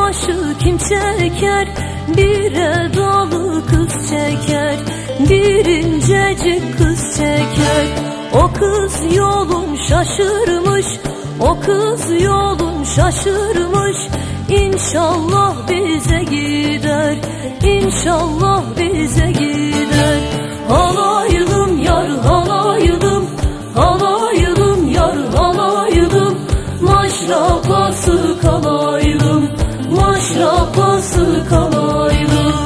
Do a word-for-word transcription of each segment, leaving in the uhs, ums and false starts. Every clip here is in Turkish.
başı kim çeker? Bir edalı kız çeker, bir incecik kız çeker. O kız yolun şaşırmış, o kız yolun şaşırmış. İnşallah bize gider, İnşallah bize gider. Halaydım yar halaydım, halaydım yar halaydım. Maşrapası kalaydım, maşrapası kalaydım.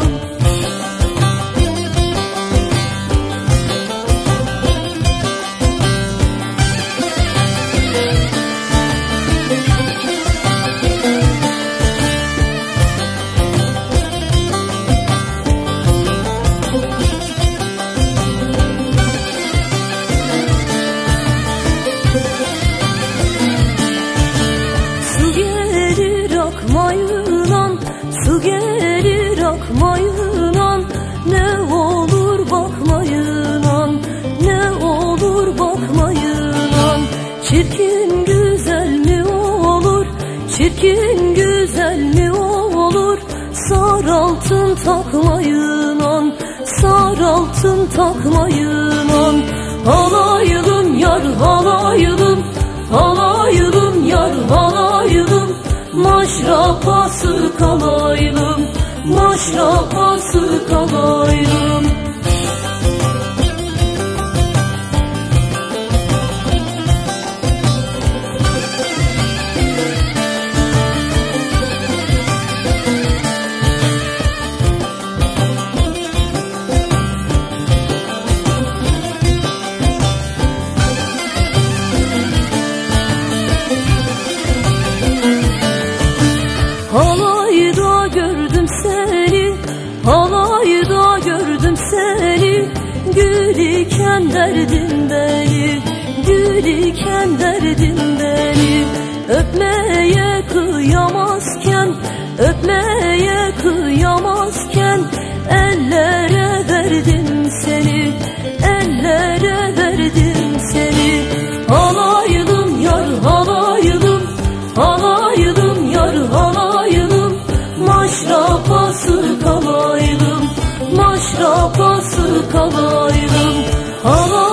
Akmayınan, su gelir akmayınan. Ne olur bakmayınan, ne olur bakmayınan. Çirkin güzel mi olur, çirkin güzel mi olur? Sar altın takmayınan, sar altın takmayınan. Halaydım yar halaydım, halaydım yar halaydım. Maşrapası kalaydım, maşrapası kalaydım. Halayda gördüm seni, halayda gördüm seni. Gül iken derdin beni, gül iken derdin beni. Öpmeye kıyamazken, öpmeye kıyamazken. Ellere verdim seni, ellere verdim seni. Halaydım yar halaydım, halaydım yar halaydım. Maşrapası kalaydım, maşrapası kalaydım. Halaydım